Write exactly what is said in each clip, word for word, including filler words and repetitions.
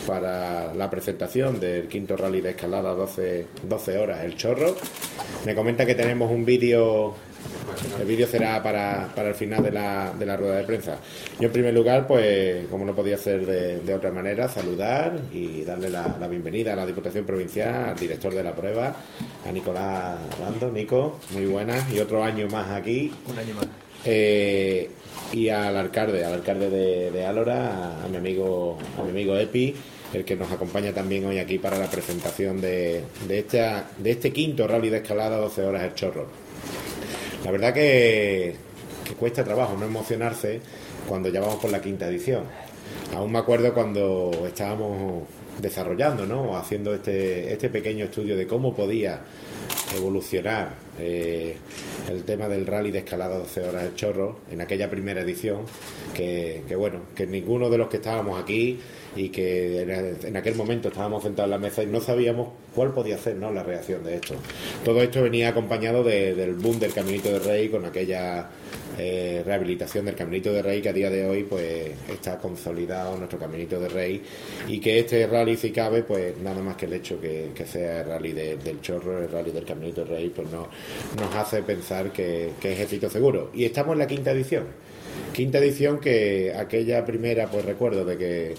para la presentación del quinto rally de escalada doce, doce horas, El Chorro. Me comenta que tenemos un vídeo, el vídeo será para, para el final de la, de la rueda de prensa. Yo en primer lugar, pues como no podía ser de, de otra manera, saludar y darle la, la bienvenida a la Diputación Provincial, al director de la prueba, a Nicolás Rando. Nico, muy buenas, y otro año más aquí. Un año más. Eh, y al alcalde, al alcalde de, de Alhora, a, a mi amigo, a mi amigo Epi, el que nos acompaña también hoy aquí para la presentación de, de, esta, de este quinto rally de escalada doce horas El Chorro. La verdad que, que cuesta trabajo no emocionarse cuando ya vamos por la quinta edición. Aún me acuerdo cuando estábamos desarrollando, ¿no?, haciendo este, este pequeño estudio de cómo podía evolucionar eh, el tema del rally de escalada doce horas El Chorro en aquella primera edición, que, que bueno, que ninguno de los que estábamos aquí y que en aquel momento estábamos sentados en la mesa y no sabíamos cuál podía ser, ¿no?, la reacción de esto. Todo esto venía acompañado de, del boom del Caminito de Rey, con aquella eh, rehabilitación del Caminito de Rey, que a día de hoy pues está consolidado nuestro Caminito de Rey, y que este rally, si cabe, pues nada más que el hecho que, que sea el rally de, del Chorro, el rally del Caminito de Rey, pues no, nos hace pensar que, que es éxito seguro. Y estamos en la quinta edición. Quinta edición que aquella primera, pues recuerdo de que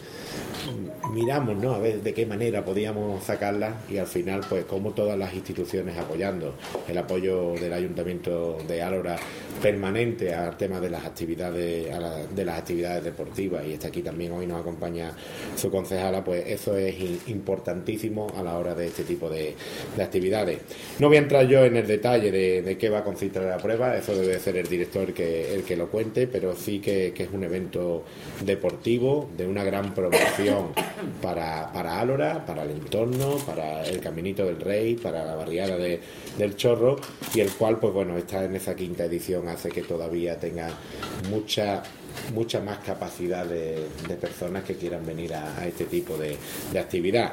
miramos, ¿no?, a ver de qué manera podíamos sacarla, y al final pues como todas las instituciones apoyando, el apoyo del Ayuntamiento de Alhora permanente al tema de las actividades, a la, de las actividades deportivas, y está aquí también hoy, nos acompaña su concejala, pues eso es importantísimo a la hora de este tipo de, de actividades. No voy a entrar yo en el detalle de, de qué va a consistir la prueba, eso debe ser el director que, el que lo cuente, pero sí que, que es un evento deportivo de una gran promoción para, para Alhora, para el entorno, para el Caminito del Rey, para la barriada de, del Chorro, y el cual, pues bueno, está en esa quinta edición, hace que todavía tenga mucha mucha más capacidad de, de personas que quieran venir a, a este tipo de, de actividad.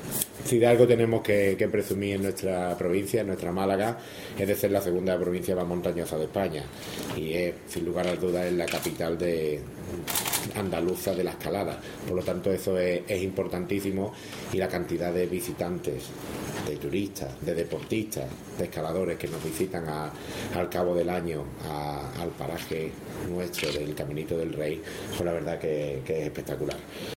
Si de algo tenemos que, que presumir en nuestra provincia, en nuestra Málaga, es de ser la segunda provincia más montañosa de España, y es, sin lugar a dudas, es la capital de andaluza de la escalada. Por lo tanto, eso es, es importantísimo, y la cantidad de visitantes, de turistas, de deportistas, de escaladores que nos visitan a, al cabo del año a, al paraje nuestro del Caminito del Rey, pues la verdad que, que es espectacular.